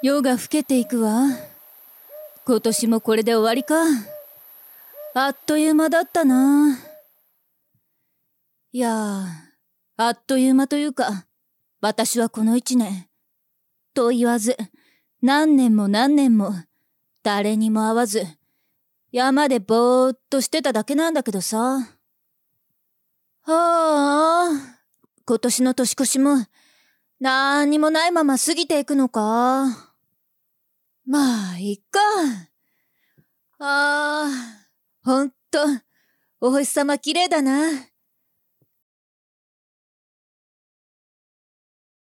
夜が更けていくわ。今年もこれで終わりか。あっという間だったな。いやー、あっという間というか、私はこの一年、と言わず、何年も何年も、誰にも会わず、山でぼーっとしてただけなんだけどさ。はあ、今年の年越しも、なんにもないまま過ぎていくのか。まあ、いっか。ほんと、お星様綺麗だな。